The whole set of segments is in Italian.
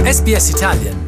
SBS Italian.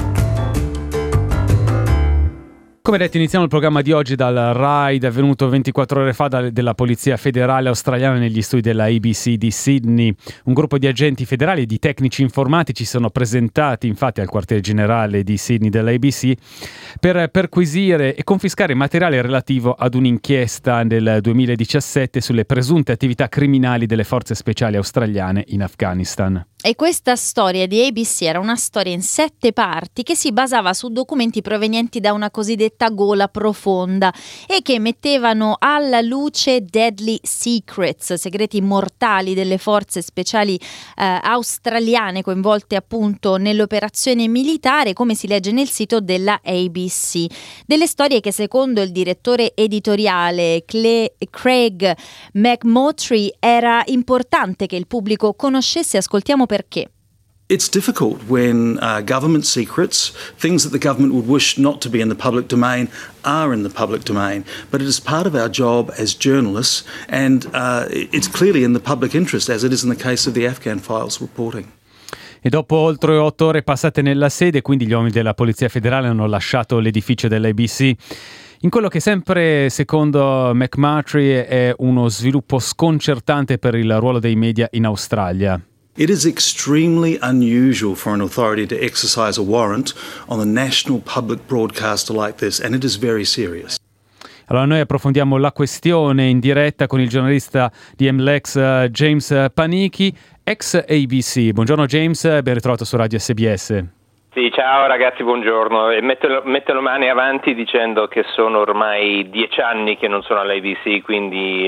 Come detto, iniziamo il programma di oggi dal raid avvenuto 24 ore fa della Polizia Federale Australiana negli studi della ABC di Sydney. Un gruppo di agenti federali e di tecnici informatici sono presentati infatti al quartier generale di Sydney dell'ABC per perquisire e confiscare materiale relativo ad un'inchiesta del 2017 sulle presunte attività criminali delle forze speciali australiane in Afghanistan. E questa storia di ABC era una storia in 7 parti che si basava su documenti provenienti da una cosiddetta gola profonda e che mettevano alla luce deadly secrets, segreti mortali delle forze speciali australiane coinvolte appunto nell'operazione militare, come si legge nel sito della ABC. Delle storie che secondo il direttore editoriale Craig McMurtry era importante che il pubblico conoscesse. Ascoltiamo perché. It's difficult when government secrets, things that the government would wish not to be in the public domain, are in the public domain. But it is part of our job as journalists, and it's clearly in the public interest, as it is in the case of the Afghan Files reporting. E dopo oltre 8 ore passate nella sede, quindi gli uomini della Polizia Federale hanno lasciato l'edificio dell'ABC. In quello che sempre, secondo McMurtry, è uno sviluppo sconcertante per il ruolo dei media in Australia. It is extremely unusual for an authority to exercise a warrant on a national public broadcaster like this, and it is very serious. Allora noi approfondiamo la questione in diretta con il giornalista di MLEX James Panichi, ex ABC. Buongiorno James, ben ritrovato su Radio SBS. Sì, ciao ragazzi, buongiorno. E metto le mani avanti dicendo che sono ormai 10 anni che non sono all'ABC, quindi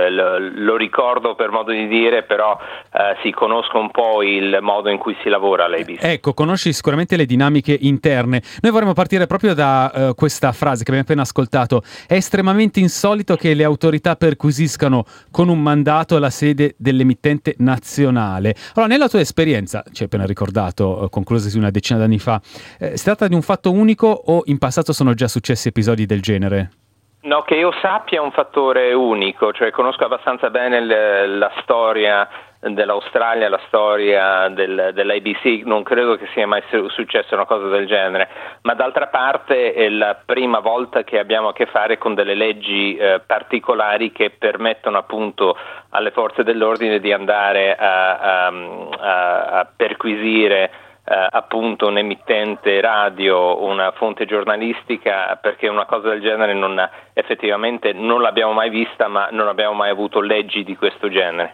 lo ricordo per modo di dire, però sì, conosco un po' il modo in cui si lavora all'ABC. Ecco, conosci sicuramente le dinamiche interne. Noi vorremmo partire proprio da questa frase che abbiamo appena ascoltato. È estremamente insolito che le autorità perquisiscano con un mandato la sede dell'emittente nazionale. Allora, nella tua esperienza, ci hai appena ricordato, conclusasi una decina d'anni fa, si tratta di un fatto unico o in passato sono già successi episodi del genere? No, che io sappia è un fattore unico, cioè conosco abbastanza bene la storia dell'Australia, la storia dell'ABC, non credo che sia mai successa una cosa del genere, ma d'altra parte è la prima volta che abbiamo a che fare con delle leggi particolari che permettono appunto alle forze dell'ordine di andare a perquisire appunto un emittente radio, una fonte giornalistica, perché una cosa del genere effettivamente non l'abbiamo mai vista, ma non abbiamo mai avuto leggi di questo genere.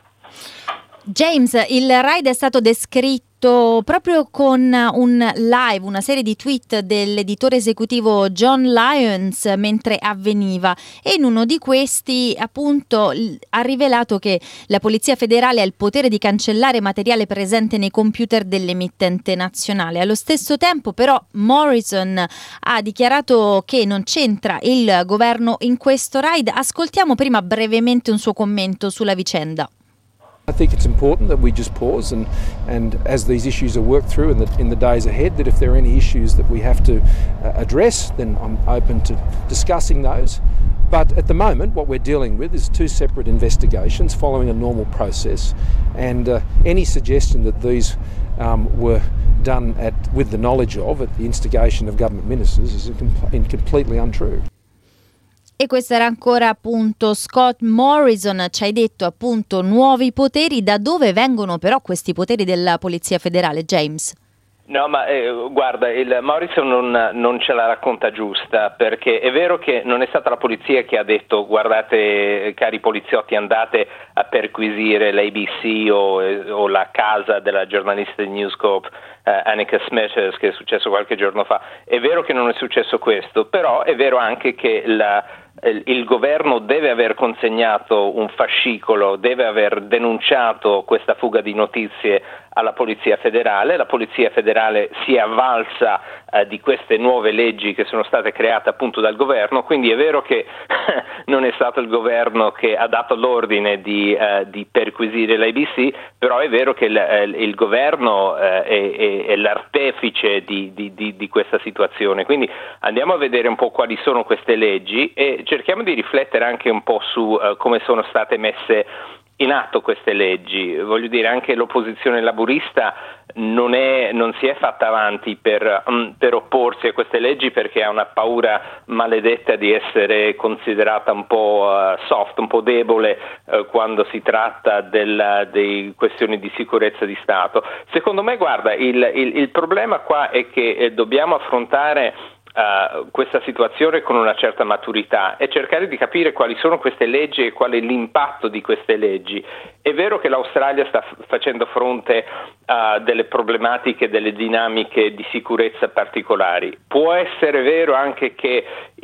James, il raid è stato descritto proprio con un live, una serie di tweet dell'editore esecutivo John Lyons mentre avveniva, e in uno di questi appunto ha rivelato che la Polizia Federale ha il potere di cancellare materiale presente nei computer dell'emittente nazionale. Allo stesso tempo però Morrison ha dichiarato che non c'entra il governo in questo raid. Ascoltiamo prima brevemente un suo commento sulla vicenda. I think it's important that we just pause and as these issues are worked through in the days ahead, that if there are any issues that we have to address, then I'm open to discussing those. But at the moment, what we're dealing with is 2 separate investigations following a normal process, and any suggestion that these were done with the knowledge of, at the instigation of government ministers, is completely untrue. E questo era ancora appunto Scott Morrison. Ci hai detto appunto nuovi poteri. Da dove vengono però questi poteri della Polizia Federale, James? No, ma guarda, il Morrison non ce la racconta giusta, perché è vero che non è stata la polizia che ha detto guardate cari poliziotti, andate a perquisire l'ABC o la casa della giornalista di News Corp Annika Smithers, che è successo qualche giorno fa. È vero che non è successo questo, però è vero anche che il governo deve aver consegnato un fascicolo, deve aver denunciato questa fuga di notizie alla Polizia Federale. La Polizia Federale si è avvalsa di queste nuove leggi che sono state create appunto dal governo, quindi è vero che non è stato il governo che ha dato l'ordine di perquisire l'ABC, però è vero che il governo è l'artefice di questa situazione. Quindi andiamo a vedere un po' quali sono queste leggi e cerchiamo di riflettere anche un po' su come sono state messe in atto queste leggi. Voglio dire, anche l'opposizione laburista non si è fatta avanti per opporsi a queste leggi, perché ha una paura maledetta di essere considerata un po' soft, un po' debole quando si tratta di questioni di sicurezza di Stato. Secondo me, guarda, il problema qua è che dobbiamo affrontare questa situazione con una certa maturità e cercare di capire quali sono queste leggi e qual è l'impatto di queste leggi. È vero che l'Australia sta facendo fronte a delle problematiche, delle dinamiche di sicurezza particolari. Può essere vero anche che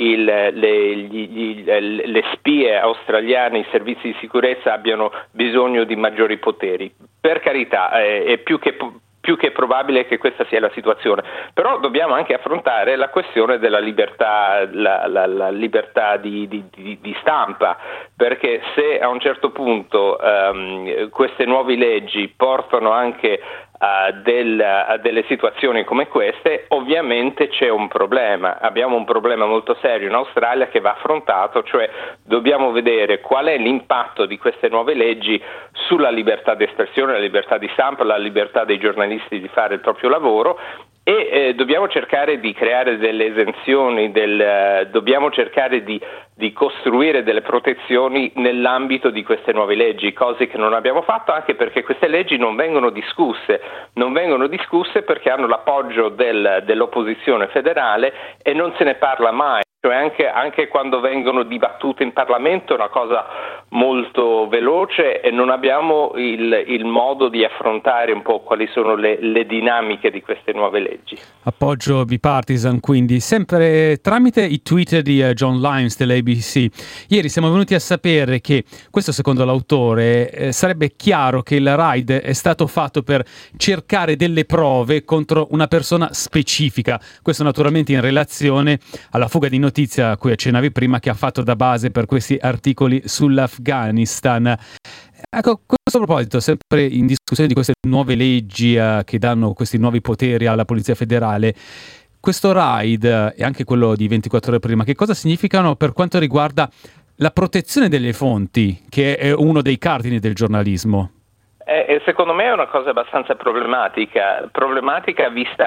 le spie australiane, i servizi di sicurezza abbiano bisogno di maggiori poteri. Per carità, è più che probabile che questa sia la situazione, però dobbiamo anche affrontare la questione della libertà, la libertà di stampa, perché se a un certo punto queste nuove leggi portano anche a delle situazioni come queste, ovviamente c'è un problema. Abbiamo un problema molto serio in Australia che va affrontato, cioè dobbiamo vedere qual è l'impatto di queste nuove leggi sulla libertà di espressione, la libertà di stampa, la libertà dei giornalisti di fare il proprio lavoro. E dobbiamo cercare di creare delle esenzioni, dobbiamo cercare di costruire delle protezioni nell'ambito di queste nuove leggi, cose che non abbiamo fatto, anche perché queste leggi non vengono discusse perché hanno l'appoggio dell'opposizione federale e non se ne parla mai. Cioè anche quando vengono dibattute in Parlamento è una cosa molto veloce e non abbiamo il modo di affrontare un po' quali sono le dinamiche di queste nuove leggi. Appoggio bipartisan, quindi sempre tramite i tweet di John Lyons dell'ABC. Ieri siamo venuti a sapere che, questo secondo l'autore, sarebbe chiaro che il raid è stato fatto per cercare delle prove contro una persona specifica. Questo naturalmente in relazione alla fuga di notizia a cui accennavi prima, che ha fatto da base per questi articoli sull'Afghanistan. Ecco, a questo proposito, sempre in discussione di queste nuove leggi che danno questi nuovi poteri alla Polizia Federale, questo raid e anche quello di 24 ore prima, che cosa significano per quanto riguarda la protezione delle fonti, che è uno dei cardini del giornalismo? Secondo me è una cosa abbastanza problematica vista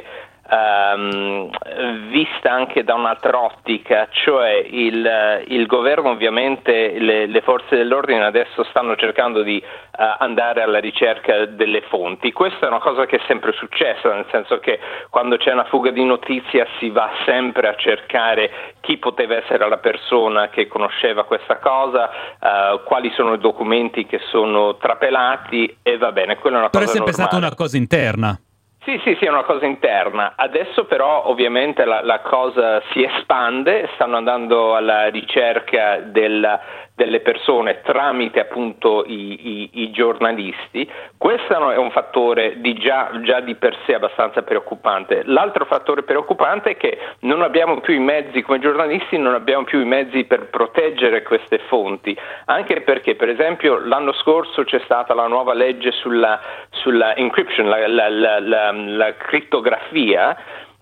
anche da un'altra ottica, cioè il governo, ovviamente le forze dell'ordine adesso stanno cercando di andare alla ricerca delle fonti. Questa è una cosa che è sempre successa, nel senso che quando c'è una fuga di notizia si va sempre a cercare chi poteva essere la persona che conosceva questa cosa, quali sono i documenti che sono trapelati, e va bene, quella è una cosa normale. Però è sempre stata una cosa interna. Sì, è una cosa interna. Adesso però ovviamente la cosa si espande, stanno andando alla ricerca delle persone tramite appunto i giornalisti. Questo è un fattore già di per sé abbastanza preoccupante. L'altro fattore preoccupante è che non abbiamo più i mezzi, come giornalisti non abbiamo più i mezzi per proteggere queste fonti, anche perché per esempio l'anno scorso c'è stata la nuova legge sulla encryption, la crittografia,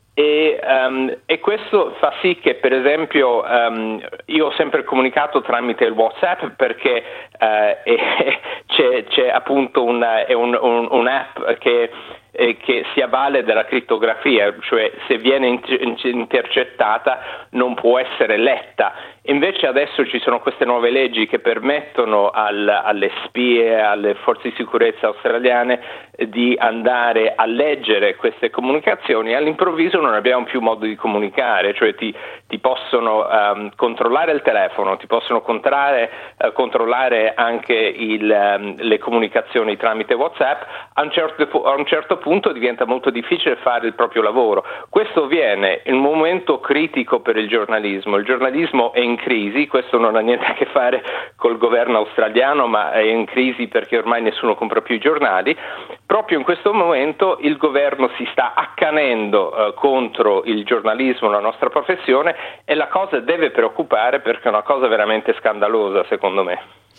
e questo fa sì che, per esempio, io ho sempre comunicato tramite il WhatsApp, perché c'è appunto un'app che si avvale della crittografia, cioè se viene intercettata non può essere letta. Invece adesso ci sono queste nuove leggi che permettono alle spie, alle forze di sicurezza australiane di andare a leggere queste comunicazioni. All'improvviso non abbiamo più modo di comunicare, cioè ti possono controllare il telefono, ti possono controllare anche le comunicazioni tramite WhatsApp. A un certo punto diventa molto difficile fare il proprio lavoro. Questo avviene in un momento critico per il giornalismo. Il giornalismo è in crisi, questo non ha niente a che fare col governo australiano, ma è in crisi perché ormai nessuno compra più i giornali. Proprio in questo momento il governo si sta accanendo contro il giornalismo, la nostra professione, e la cosa deve preoccupare, perché è una cosa veramente scandalosa, secondo me.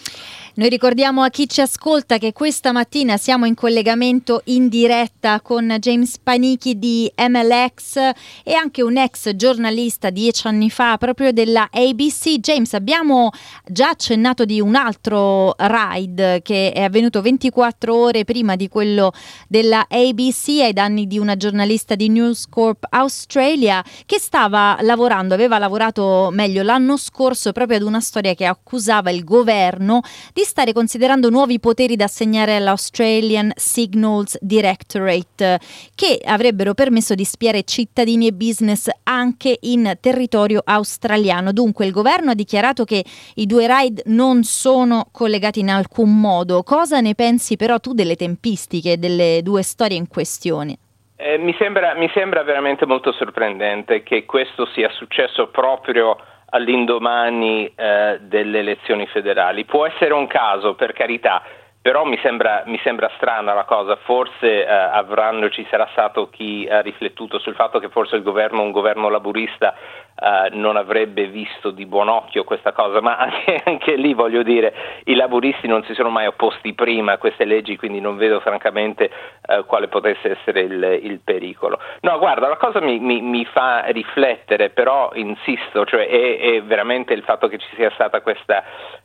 Noi ricordiamo a chi ci ascolta che questa mattina siamo in collegamento in diretta con James Panichi di MLX e anche un ex giornalista 10 anni fa proprio della ABC. James, abbiamo già accennato di un altro raid che è avvenuto 24 ore prima di quello della ABC ai danni di una giornalista di News Corp Australia che aveva lavorato meglio l'anno scorso proprio ad una storia che accusava il governo di stare considerando nuovi poteri da assegnare all'Australian Signals Directorate che avrebbero permesso di spiare cittadini e business anche in territorio australiano. Dunque il governo ha dichiarato che i due raid non sono collegati in alcun modo. Cosa ne pensi però tu delle tempistiche delle due storie in questione? Mi sembra veramente molto sorprendente che questo sia successo proprio all'indomani delle elezioni federali. Può essere un caso, per carità, però mi sembra strana la cosa. Forse ci sarà stato chi ha riflettuto sul fatto che forse un governo laburista non avrebbe visto di buon occhio questa cosa, ma anche lì voglio dire, i laburisti non si sono mai opposti prima a queste leggi, quindi non vedo francamente quale potesse essere il pericolo. No, guarda, la cosa mi fa riflettere, però insisto, cioè è veramente il fatto che ci sia stata questa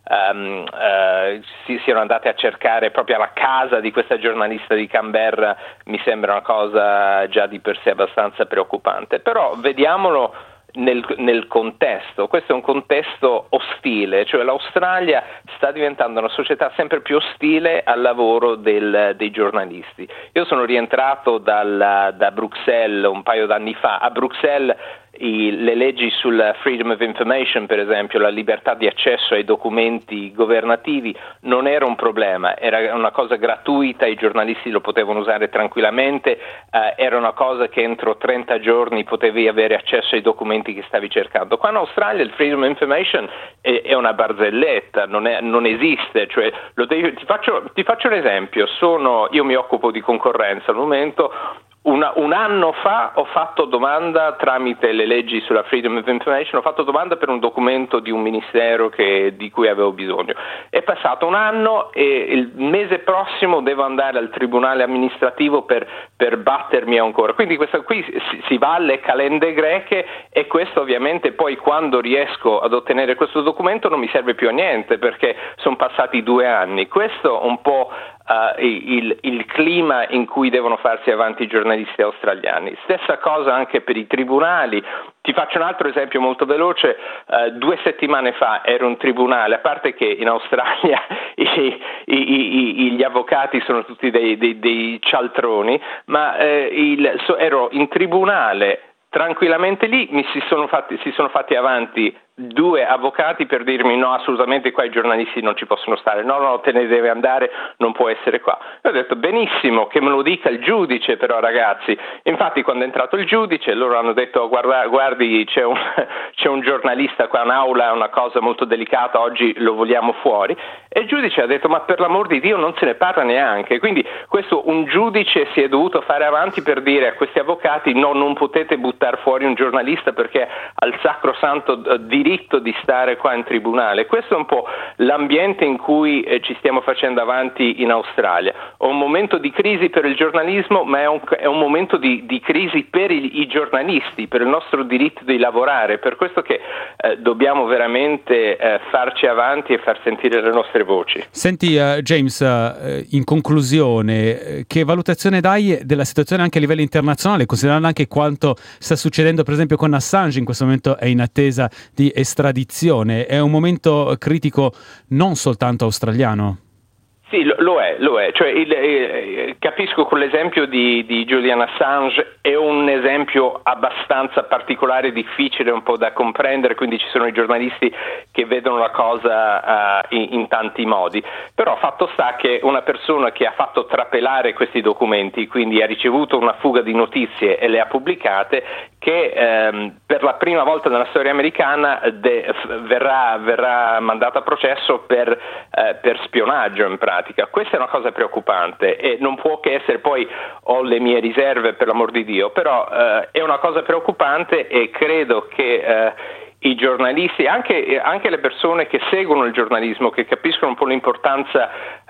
si siano andate a cercare proprio alla casa di questa giornalista di Canberra, mi sembra una cosa già di per sé abbastanza preoccupante, però vediamolo nel contesto. Questo è un contesto ostile, cioè l'Australia sta diventando una società sempre più ostile al lavoro dei giornalisti. Io sono rientrato da Bruxelles un paio d'anni fa. A Bruxelles le leggi sul freedom of information, per esempio, la libertà di accesso ai documenti governativi, non era un problema, era una cosa gratuita, i giornalisti lo potevano usare tranquillamente, era una cosa che entro 30 giorni potevi avere accesso ai documenti che stavi cercando. Qua in Australia il freedom of information è una barzelletta, non esiste, cioè ti faccio un esempio, io mi occupo di concorrenza al momento. Un anno fa ho fatto domanda tramite le leggi sulla Freedom of Information, ho fatto domanda per un documento di un ministero di cui avevo bisogno. È passato un anno e il mese prossimo devo andare al tribunale amministrativo per battermi ancora. Quindi questa qui si va alle calende greche e questo ovviamente poi quando riesco ad ottenere questo documento non mi serve più a niente perché sono passati 2 anni. Questo un po' il clima in cui devono farsi avanti i giornalisti australiani. Stessa cosa anche per i tribunali. Ti faccio un altro esempio molto veloce. 2 settimane fa ero un tribunale, a parte che in Australia gli avvocati sono tutti dei cialtroni, ma ero in tribunale tranquillamente lì, si sono fatti avanti 2 avvocati per dirmi no, assolutamente qua i giornalisti non ci possono stare, no, te ne deve andare, non può essere qua. E ho detto benissimo, che me lo dica il giudice però ragazzi. Infatti quando è entrato il giudice loro hanno detto guardi c'è un giornalista qua in aula, è una cosa molto delicata, oggi lo vogliamo fuori. E il giudice ha detto ma per l'amor di Dio non se ne parla neanche. Quindi questo un giudice si è dovuto fare avanti per dire a questi avvocati no, non potete buttare fuori un giornalista perché ha il sacrosanto diritto di stare qua in tribunale. Questo è un po' l'ambiente in cui ci stiamo facendo avanti in Australia. È un momento di crisi per il giornalismo, ma è un momento di crisi per i giornalisti, per il nostro diritto di lavorare. Per questo che dobbiamo veramente farci avanti e far sentire le nostre voci. Senti James, in conclusione, che valutazione dai della situazione anche a livello internazionale, considerando anche quanto sta succedendo per esempio con Assange, in questo momento è in attesa di estradizione, è un momento critico non soltanto australiano? Sì, lo è. Cioè, capisco con l'esempio di Julian Assange, è un esempio abbastanza particolare, difficile un po' da comprendere, quindi ci sono i giornalisti che vedono la cosa in tanti modi. Però fatto sta che una persona che ha fatto trapelare questi documenti, quindi ha ricevuto una fuga di notizie e le ha pubblicate, che per la prima volta nella storia americana verrà mandata a processo per spionaggio in pratica. Questa è una cosa preoccupante e non può che essere, poi ho le mie riserve per l'amor di Dio, però è una cosa preoccupante e credo che i giornalisti, anche le persone che seguono il giornalismo, che capiscono un po' l'importanza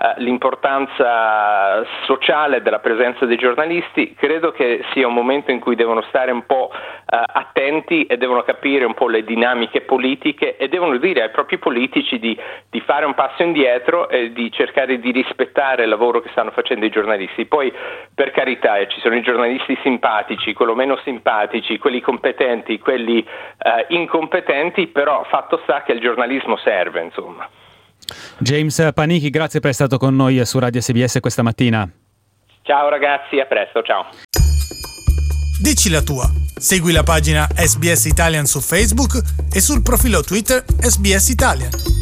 sociale della presenza dei giornalisti, credo che sia un momento in cui devono stare un po' attenti e devono capire un po' le dinamiche politiche e devono dire ai propri politici di fare un passo indietro e di cercare di rispettare il lavoro che stanno facendo i giornalisti. Poi, per carità, ci sono i giornalisti simpatici, quello meno simpatici, quelli competenti, quelli incompetenti, però fatto sta che il giornalismo serve, insomma. James Panichi, grazie per essere stato con noi su Radio SBS questa mattina. Ciao ragazzi, a presto, ciao. Dici la tua. Segui la pagina SBS Italian su Facebook e sul profilo Twitter SBS Italian.